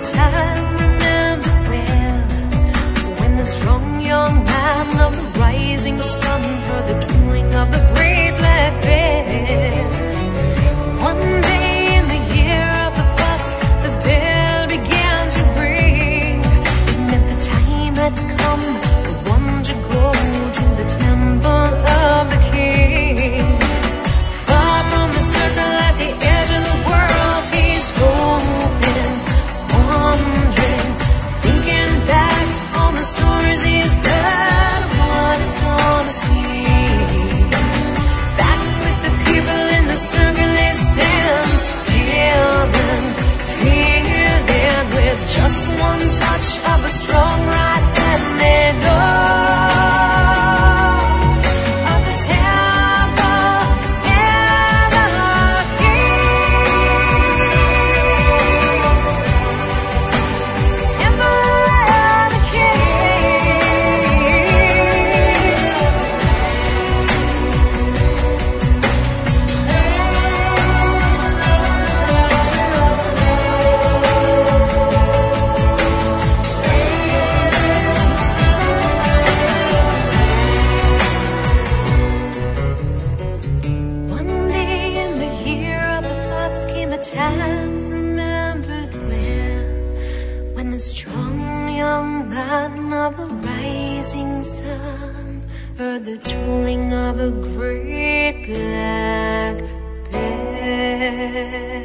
time remembered well, when the strong young man of the rising sun heard the tolling of the great black bell. One day in the year of the fox, the bell began to ring. It meant the time had come for one to go to the temple of the king. Far from the circle at the edge of the world, he's hoping, wondering, thinking back on the stories he's heard, what he's gonna see. Back with the people in the circle he stands, giving, feeling, with just one touch of a strong right hand they know. Time remembered well, when the strong young man of the rising sun heard the tolling of a great black bell.